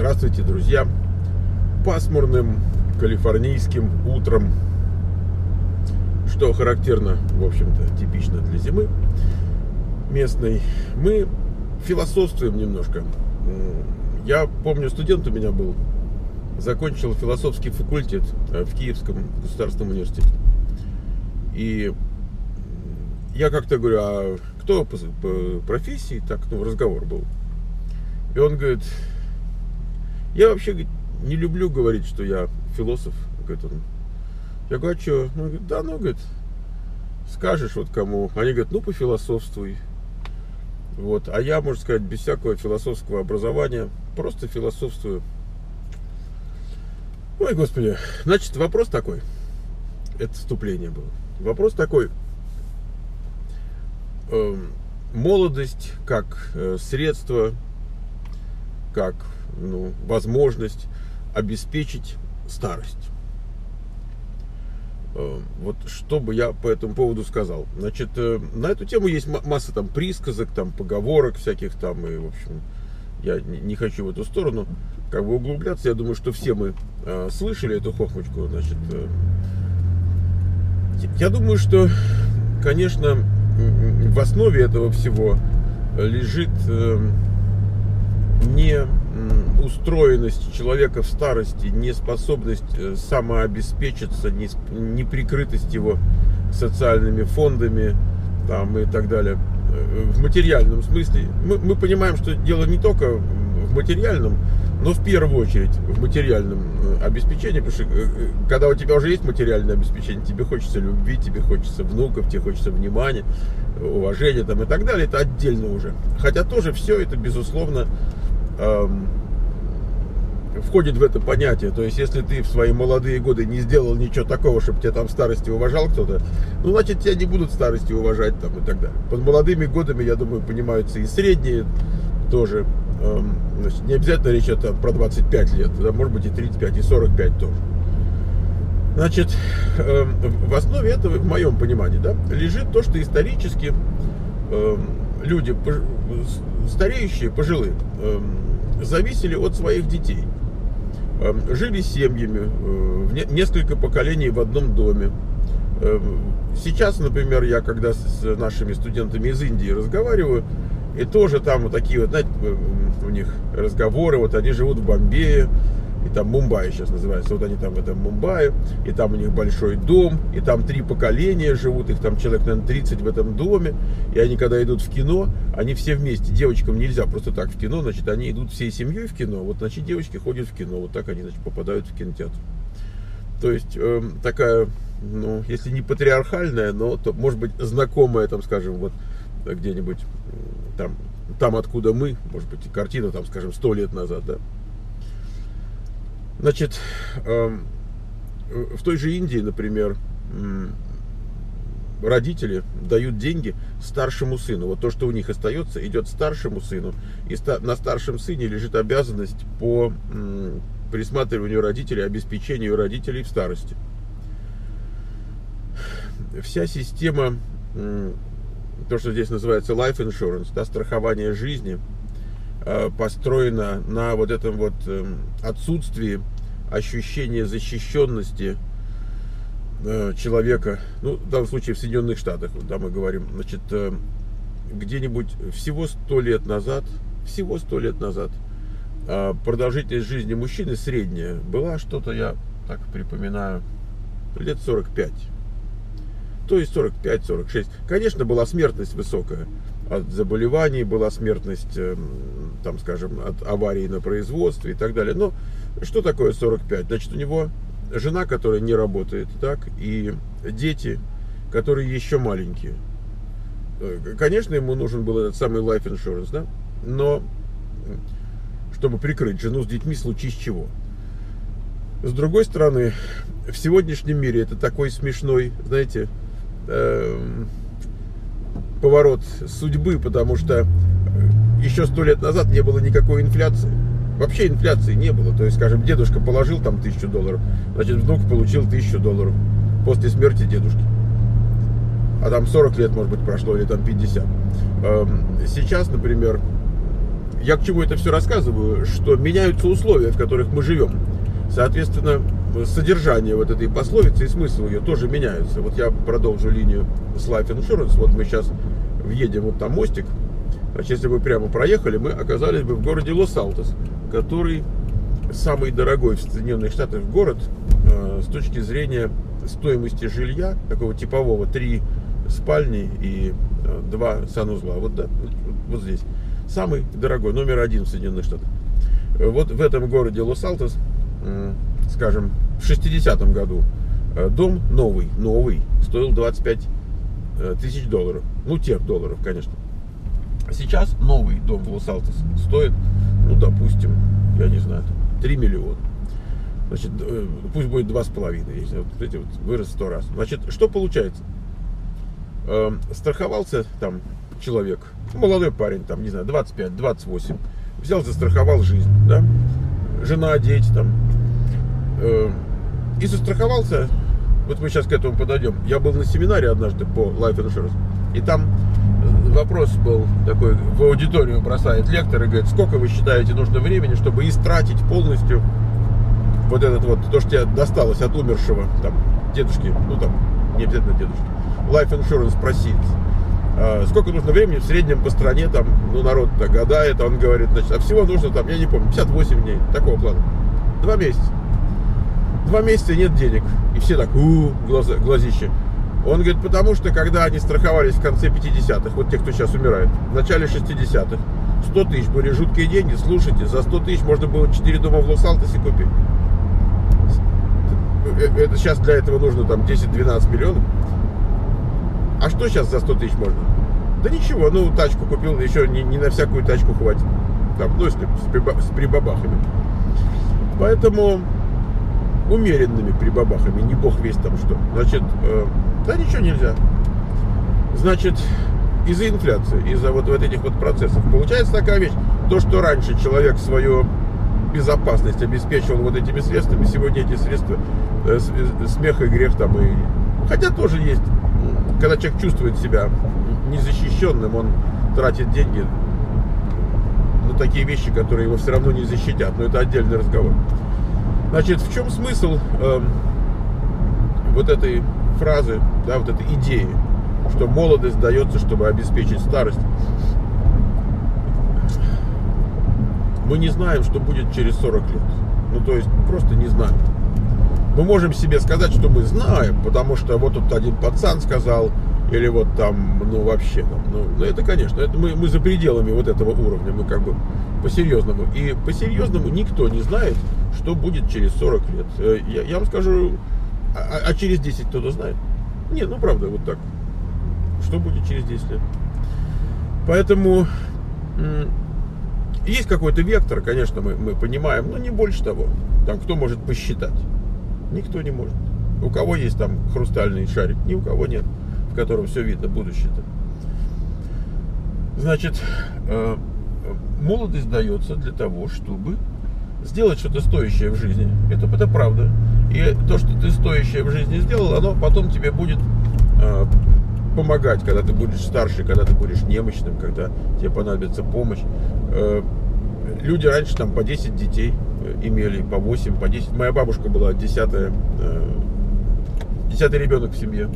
Здравствуйте, друзья! Пасмурным калифорнийским утром, что характерно, в общем-то, типично для зимы местной, мы философствуем немножко. Я помню, студент у меня был, закончил философский факультет в Киевском государственном университете. И я как-то говорю, а кто по профессии? Так, разговор был. И он говорит, я вообще, говорит, не люблю говорить, что я философ. Говорит он. Я говорю, а что? Он говорит, да, говорит, скажешь вот кому. Они говорят, пофилософствуй. Вот. А я, можно сказать, без всякого философского образования, просто философствую. Ой, Господи. Значит, вопрос такой. Это вступление было. Вопрос такой. Молодость как средство, как возможность обеспечить старость. Вот что бы я по этому поводу сказал. Значит, на эту тему есть масса там присказок, там поговорок всяких там, и в общем я не хочу в эту сторону как бы углубляться. Я думаю, что все мы слышали эту хохмочку. Значит, я думаю, что, конечно, в основе этого всего лежит не устроенность человека в старости, не способность самообеспечиться, не прикрытость его социальными фондами там, и так далее. В материальном смысле мы понимаем, что дело не только в материальном, но в первую очередь в материальном обеспечении, потому что когда у тебя уже есть материальное обеспечение, тебе хочется любви, тебе хочется внуков, тебе хочется внимания, уважения там, и так далее, это отдельно уже. Хотя тоже все это, безусловно, входит в это понятие. То есть, если ты в свои молодые годы не сделал ничего такого, чтобы тебя там в старости уважал кто-то, значит, тебя не будут в старости уважать там, и так далее. Под молодыми годами, я думаю, понимаются и средние тоже. Значит, не обязательно речь идет про 25 лет, да, может быть и 35, и 45 тоже. Значит, в основе этого, в моем понимании, да, лежит то, что исторически люди, стареющие, пожилые, зависели от своих детей. Жили семьями, несколько поколений в одном доме. Сейчас, например, я когда с нашими студентами из Индии разговариваю, и тоже там вот такие вот, знаете, у них разговоры, вот они живут в Бомбее, и там Мумбаи сейчас называется, вот они там в этом Мумбаи, и там у них большой дом, и там 3 поколения живут, их там человек, наверное, 30 в этом доме, и они когда идут в кино, они все вместе, девочкам нельзя просто так в кино, значит, они идут всей семьей в кино, вот, значит, девочки ходят в кино, вот так они, значит, попадают в кинотеатр. То есть, такая, если не патриархальная, но, то, может быть, знакомая, там, скажем, вот, где-нибудь, там, откуда мы, может быть, картина, там, скажем, 100 лет назад, да. Значит, в той же Индии, например, родители дают деньги старшему сыну. Вот то, что у них остается, идет старшему сыну. И на старшем сыне лежит обязанность по присматриванию родителей, обеспечению родителей в старости. Вся система, то, что здесь называется life insurance, да, страхование жизни, построена на вот этом вот отсутствии ощущения защищенности человека, в данном случае в Соединенных Штатах, да, мы говорим, значит, где-нибудь всего 100 лет назад, продолжительность жизни мужчины средняя была что-то, я так припоминаю, лет 45. То есть 45-46. Конечно, была смертность высокая от заболеваний, была смертность, там, скажем, от аварий на производстве и так далее. Но что такое 45? Значит, у него жена, которая не работает, так, и дети, которые еще маленькие. Конечно, ему нужен был этот самый life insurance, да, но чтобы прикрыть жену с детьми в случае чего. С другой стороны, в сегодняшнем мире это такой смешной, знаете, поворот судьбы, потому что еще 100 лет назад не было никакой инфляции. Вообще инфляции не было. То есть, скажем, дедушка положил там $1000, значит, внук получил $1000 после смерти дедушки. А там 40 лет, может быть, прошло, или там 50. Сейчас, например, я к чему это все рассказываю, что меняются условия, в которых мы живем. Соответственно, содержание вот этой пословицы и смысл ее тоже меняются. Вот я продолжу линию с Life Insurance. Вот мы сейчас въедем, вот там мостик. Значит, если бы прямо проехали, мы оказались бы в городе Лос-Алтос, который самый дорогой в Соединенных Штатах город с точки зрения стоимости жилья, такого типового, 3 спальни и 2 санузла. Вот, да, вот здесь. Самый дорогой, номер 1 в Соединенных Штатах. Вот в этом городе Лос-Алтос, скажем, в 60-м году дом новый, стоил 25 тысяч долларов. Ну, тех долларов, конечно. Сейчас новый дом в Лос-Алтос стоит, ну, допустим, я не знаю, 3 миллиона. Значит, пусть будет 2,5, если вот эти вот вырос 100 раз. Значит, что получается? Страховался там человек, молодой парень, там, не знаю, 25-28, взял, застраховал жизнь, да, жена, дети там, и застраховался. Вот мы сейчас к этому подойдем. Я был на семинаре однажды по Life Insurance, и там вопрос был такой, в аудиторию бросает лектор и говорит: сколько вы считаете нужно времени, чтобы истратить полностью вот этот вот, то, что тебе досталось от умершего там дедушки, ну там, не обязательно дедушки, Life Insurance просит. Сколько нужно времени в среднем по стране, там, ну, народ-то гадает, он говорит, значит, а всего нужно там, я не помню, 58 дней, такого плана. 2 месяца. 2 месяца и нет денег. И все так, глазище. Он говорит, потому что, когда они страховались в конце 50-х, вот те, кто сейчас умирает, в начале 60-х, 100 тысяч были жуткие деньги, слушайте, за 100 тысяч можно было 4 дома в Лос-Алтосе купить. Это сейчас для этого нужно там 10-12 миллионов. А что сейчас за 100 тысяч можно? Да ничего, ну, тачку купил, еще не на всякую тачку хватит. Там, ну, если с прибабахами. Поэтому умеренными прибабахами, не бог весть там что. Значит, да ничего нельзя. Значит, из-за инфляции, из-за вот этих вот процессов получается такая вещь. То, что раньше человек свою безопасность обеспечивал вот этими средствами, сегодня эти средства смех и грех там и... Хотя тоже есть, когда человек чувствует себя незащищенным, он тратит деньги на такие вещи, которые его все равно не защитят. Но это отдельный разговор. Значит, в чем смысл вот этой фразы, да, вот этой идеи, что молодость дается, чтобы обеспечить старость? Мы не знаем, что будет через 40 лет. Ну, то есть, просто не знаем. Мы можем себе сказать, что мы знаем, потому что вот тут один пацан сказал, или вот там, ну, вообще, там, ну, это, конечно, это мы за пределами вот этого уровня, мы как бы по-серьезному. И по-серьезному никто не знает, что будет через 40 лет. Я вам скажу, а через 10 кто-то знает? Нет, ну, правда, вот так. Что будет через 10 лет? Поэтому есть какой-то вектор, конечно, мы понимаем, но не больше того. Там кто может посчитать? Никто не может. У кого есть там хрустальный шарик? Ни у кого нет, в котором все видно, будущее-то. Значит, молодость дается для того, чтобы сделать что-то стоящее в жизни. Это правда. И то, что ты стоящее в жизни сделал, оно потом тебе будет помогать, когда ты будешь старше, когда ты будешь немощным, когда тебе понадобится помощь. Люди раньше там по 10 детей имели, по 8, по 10. Моя бабушка была 10-й ребенок в семье.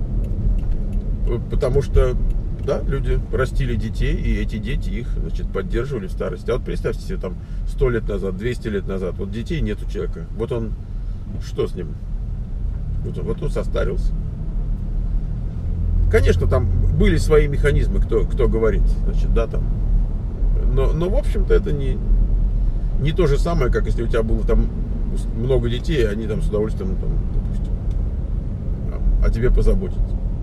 Потому что, да, люди растили детей, и эти дети их, значит, поддерживали в старости. А вот представьте себе, там, 100 лет назад, 200 лет назад, вот детей нет у человека. Вот он, что с ним? Вот он состарился. Конечно, там были свои механизмы, кто говорит, значит, да, там. Но в общем-то, это не то же самое, как если у тебя было там много детей, и они там с удовольствием, там, допустим, о тебе позаботятся.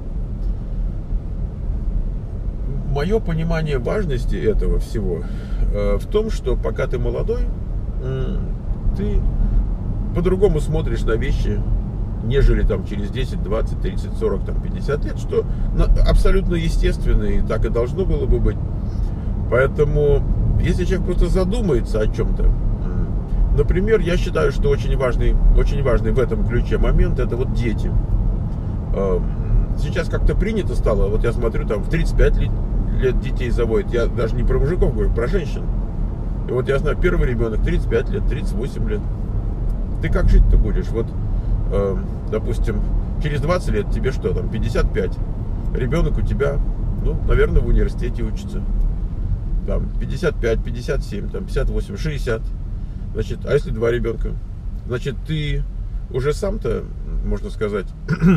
Мое понимание важности этого всего в том, что пока ты молодой, ты по-другому смотришь на вещи, нежели там через 10, 20, 30, 40, там, 50 лет, что абсолютно естественно и так и должно было бы быть. Поэтому, если человек просто задумается о чем-то, например, я считаю, что очень важный в этом ключе момент — это вот дети. Сейчас как-то принято стало, вот я смотрю, там в 35 лет детей заводят, я даже не про мужиков говорю, про женщин. И вот я знаю, первый ребенок 35 лет, 38 лет. Ты как жить-то будешь? Вот, допустим, через 20 лет тебе что там, 55. Ребенок у тебя, ну, наверное, в университете учится. Там 55, 57, там 58, 60. Значит, а если 2 ребенка? Значит, ты уже сам-то, можно сказать,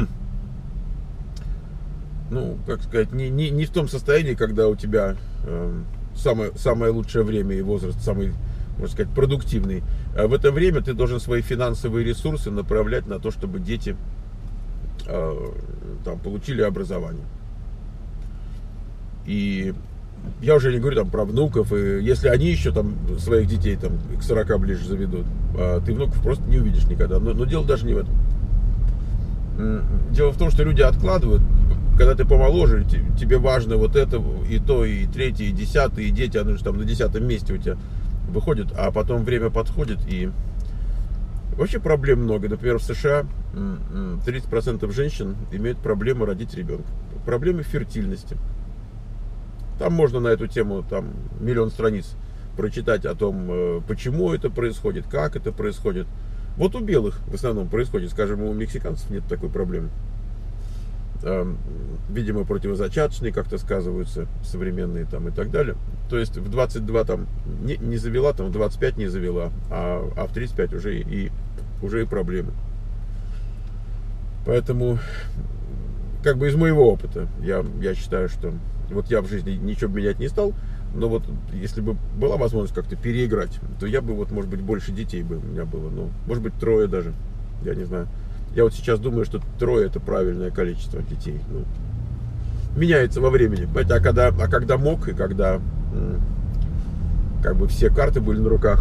ну, как сказать, не в том состоянии, когда у тебя самое лучшее время и возраст, самый, можно сказать, продуктивный. А в это время ты должен свои финансовые ресурсы направлять на то, чтобы дети там получили образование. И я уже не говорю там про внуков, и если они еще там своих детей там к 40 ближе заведут, ты внуков просто не увидишь никогда. Но дело даже не в этом. Дело в том, что люди откладывают, когда ты помоложе, тебе важно вот это, и то, и третье, и десятое, и дети, они же там на 10-м месте у тебя выходят, а потом время подходит, и вообще проблем много. Например, в США 30% женщин имеют проблемы родить ребенка. Проблемы фертильности. Там можно на эту тему там миллион страниц прочитать о том, почему это происходит, как это происходит. Вот у белых в основном происходит, скажем, у мексиканцев нет такой проблемы. Видимо, противозачаточные как-то сказываются, современные там и так далее. То есть в 22 там не завела, там в 25 не завела, а в 35 уже и проблемы. Поэтому, как бы из моего опыта, я считаю, что вот я в жизни ничего менять не стал, но вот если бы была возможность как-то переиграть, то я бы вот, может быть, больше детей бы у меня было, ну, может быть, 3 даже, я не знаю. Я вот сейчас думаю, что 3 это правильное количество детей. Ну, меняется во времени. А когда мог, и когда как бы все карты были на руках,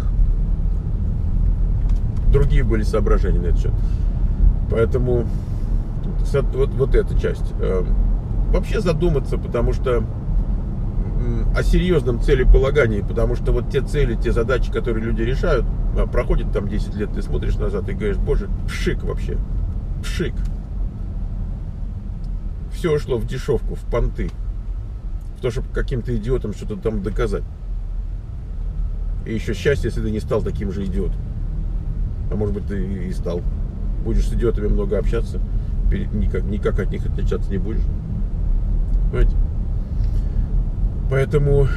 другие были соображения на этот счет. Поэтому вот эта часть. Вообще задуматься, потому что о серьезном целеполагании, потому что вот те цели, те задачи, которые люди решают, проходит там 10 лет, ты смотришь назад и говоришь, боже, пшик вообще, пшик. Все ушло в дешевку, в понты, в то, чтобы каким-то идиотам что-то там доказать. И еще счастье, если ты не стал таким же идиотом. А может быть, ты и стал. Будешь с идиотами много общаться, никак от них отличаться не будешь. Понимаете? Поэтому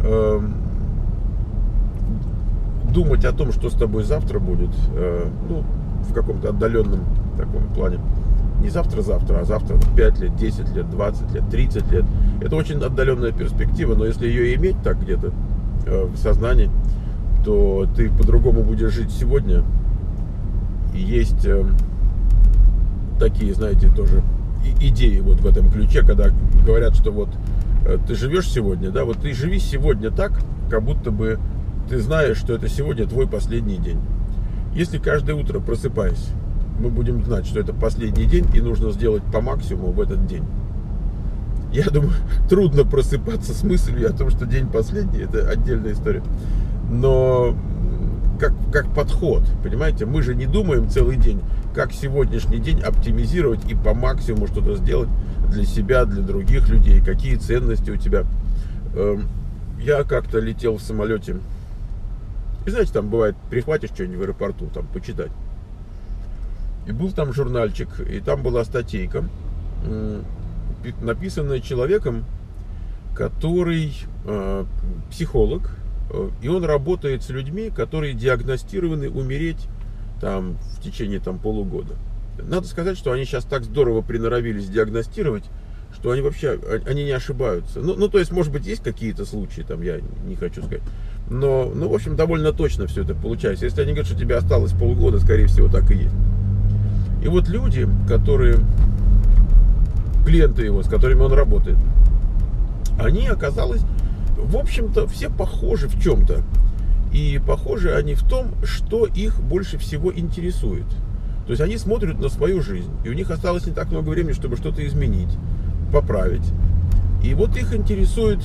думать о том, что с тобой завтра будет, ну, в каком-то отдаленном таком плане, не завтра-завтра, а завтра 5 лет, 10 лет, 20 лет, 30 лет, это очень отдаленная перспектива, но если ее иметь так где-то в сознании, то ты по-другому будешь жить сегодня. И есть такие, знаете, тоже идеи вот в этом ключе, когда говорят, что вот ты живешь сегодня, да, вот ты живи сегодня так, как будто бы ты знаешь, что это сегодня твой последний день. Если каждое утро, просыпаясь, мы будем знать, что это последний день и нужно сделать по максимуму в этот день. Я думаю, трудно просыпаться с мыслью о том, что день последний, это отдельная история. Но как подход, понимаете, мы же не думаем целый день, как сегодняшний день оптимизировать и по максимуму что-то сделать для себя, для других людей, какие ценности у тебя. Я как-то летел в самолете, и знаете, там бывает, прихватишь что-нибудь в аэропорту, там, почитать. И был там журнальчик, и там была статейка, написанная человеком, который психолог, и он работает с людьми, которые диагностированы умереть там в течение там полугода. Надо сказать, что они сейчас так здорово приноровились диагностировать, что они вообще, они не ошибаются. Ну, то есть, может быть, есть какие-то случаи, там, я не хочу сказать. Но, в общем, довольно точно все это получается. Если они говорят, что тебе осталось полгода, скорее всего, так и есть. И вот люди, которые, клиенты его, с которыми он работает, они, оказалось, в общем-то, все похожи в чем-то. И похожи они в том, что их больше всего интересует. То есть они смотрят на свою жизнь, и у них осталось не так много времени, чтобы что-то изменить, поправить. И вот их интересует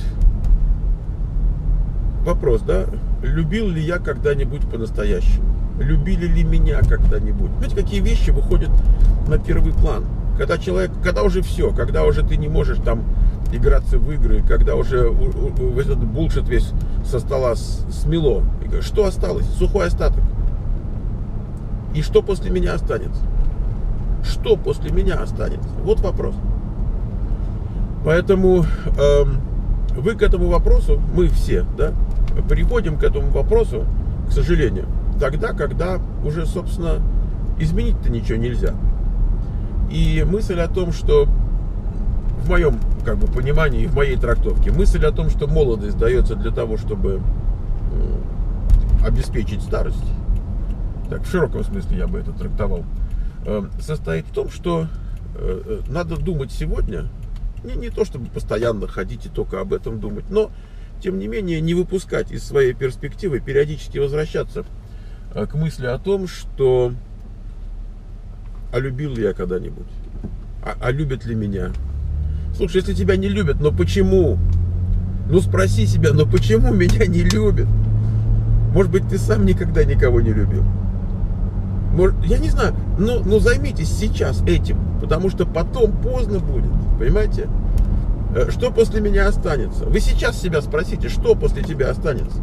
вопрос, да, любил ли я когда-нибудь по-настоящему? Любили ли меня когда-нибудь? Знаете, какие вещи выходят на первый план? Когда человек, когда уже все, когда уже ты не можешь там играться в игры, когда уже этот булшит весь со стола смело. И говорю, что осталось? Сухой остаток. И что после меня останется? Что после меня останется? Вот вопрос. Поэтому вы к этому вопросу, мы все, да, приходим к этому вопросу, к сожалению, тогда, когда уже, собственно, изменить-то ничего нельзя. И мысль о том, что в моем понимании и в моей трактовке, мысль о том, что молодость дается для того, чтобы обеспечить старость, так в широком смысле я бы это трактовал, состоит в том, что надо думать сегодня, не то чтобы постоянно ходить и только об этом думать, но тем не менее не выпускать из своей перспективы, периодически возвращаться к мысли о том, что а любил ли я когда-нибудь, а любят ли меня. Слушай, если тебя не любят, но почему? Ну спроси себя, но почему меня не любят? Может быть, ты сам никогда никого не любил? Может, я не знаю, но займитесь сейчас этим, потому что потом поздно будет, понимаете? Что после меня останется? Вы сейчас себя спросите, что после тебя останется?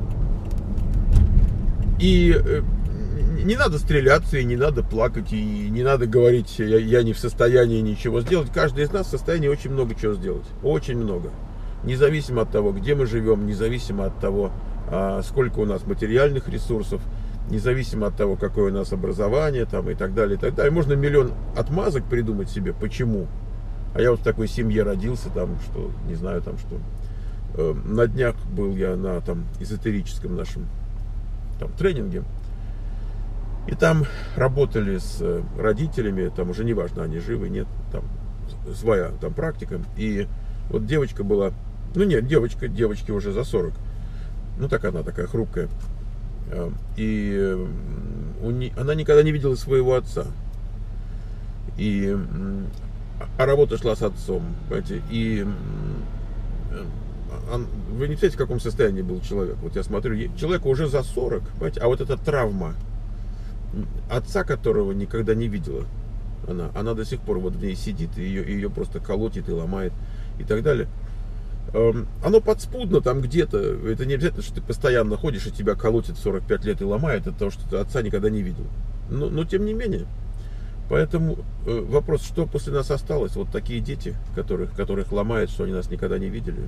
И не надо стреляться, и не надо плакать, и не надо говорить, я не в состоянии ничего сделать. Каждый из нас в состоянии очень много чего сделать. Очень много. Независимо от того, где мы живем, независимо от того, сколько у нас материальных ресурсов, независимо от того, какое у нас образование там, и так далее, и так далее. Можно миллион отмазок придумать себе, почему. А я вот в такой семье родился, там, что, не знаю, там, что на днях был я на там эзотерическом нашем там тренинге. И там работали с родителями, там уже неважно, они живы, нет, там своя там практика. И вот девочка была, ну нет, девочке уже за 40. Ну так она такая хрупкая. И она никогда не видела своего отца. А работа шла с отцом, понимаете, и вы не представляете, в каком состоянии был человек. Вот я смотрю, человеку уже за 40, понимаете, а вот эта травма, отца, которого никогда не видела, она до сих пор вот в ней сидит, и ее просто колотит и ломает, и так далее. Оно подспудно там где-то, это не обязательно, что ты постоянно ходишь, и тебя колотит в 45 лет и ломает от того, что ты отца никогда не видел. Но тем не менее. Поэтому вопрос, что после нас осталось? Вот такие дети, которых ломает, что они нас никогда не видели.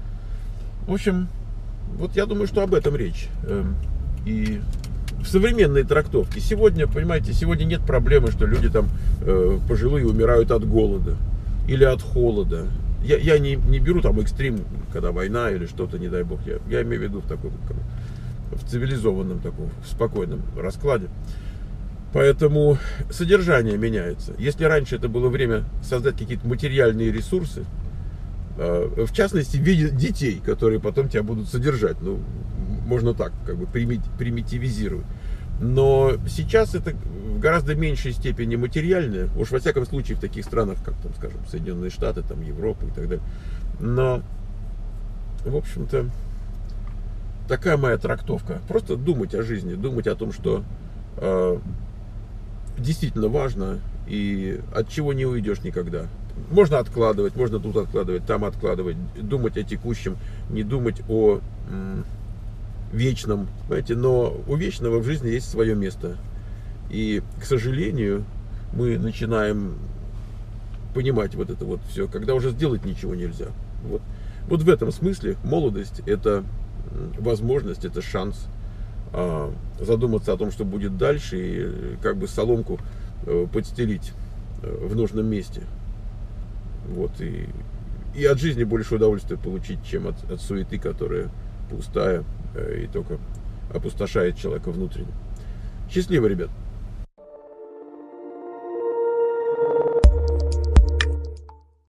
В общем, вот я думаю, что об этом речь. И в современной трактовке сегодня, понимаете, сегодня нет проблемы, что люди там пожилые умирают от голода или от холода. Я не беру там экстрим, когда война или что-то, не дай бог. Я имею в виду в таком, в цивилизованном, таком, в спокойном раскладе. Поэтому содержание меняется. Если раньше это было время создать какие-то материальные ресурсы, в частности в виде детей, которые потом тебя будут содержать, ну, можно так, примитивизировать. Но сейчас это в гораздо меньшей степени материальное, уж во всяком случае в таких странах, как там, скажем, Соединенные Штаты, там, Европа и так далее. Но, в общем-то, такая моя трактовка. Просто думать о жизни, думать о том, что действительно важно и от чего не уйдешь никогда. Можно откладывать, можно тут откладывать, там откладывать, думать о текущем, не думать о вечном, понимаете, но у вечного в жизни есть свое место. И, к сожалению, мы начинаем понимать вот это вот все, когда уже сделать ничего нельзя. Вот в этом смысле молодость – это возможность, это шанс задуматься о том, что будет дальше, и как бы соломку подстелить в нужном месте. Вот, и от жизни больше удовольствия получить, чем от суеты, которая пустая и только опустошает человека внутренне. Счастливо, ребят!